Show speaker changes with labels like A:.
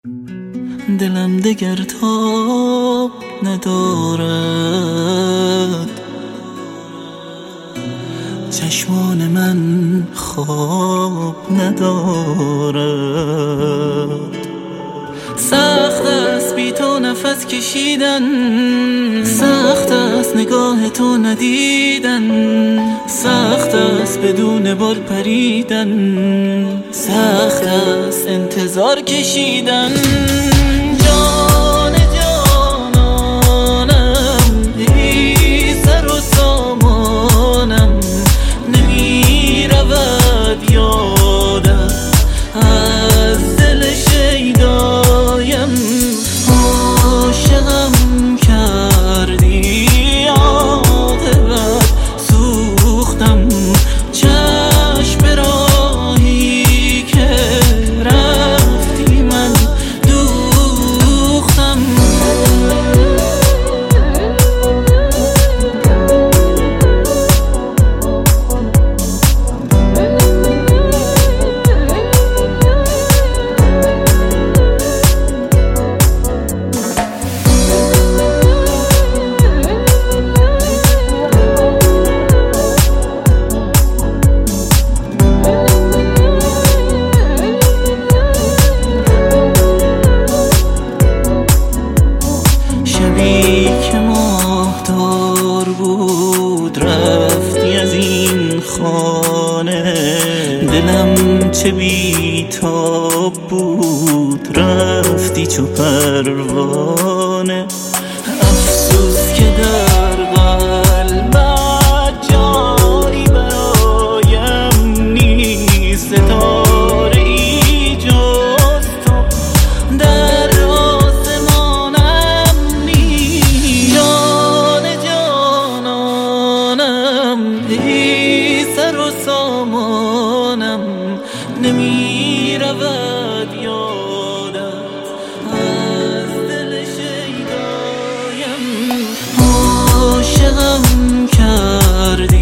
A: دلم دگر تاب ندارد، چشمان من خواب ندارد. سخت است بی تو نفس کشیدن، سخت است نگاه تو ندیدن، سخت است بدون بال پریدن، سخت است انتظار کشیدن. جان جانانم ای سر و سامانم، نمی رود یادم از دل شیدایم. عاشقم کردی عاقبت سوختم، چشم به راهی که رفتی من دوختم. شبی که ماهتار بود رفتی از این خانه، دلم چه بی‌تاب بود رفتی چو پروانه. افسوس که در قلبت جایی برایم نیست، ستاره ای جز تو در آسمانم نیست. جان جانانم ای سر و سامانم، نمی رود یادت از دل شیدایم. عاشقم کردی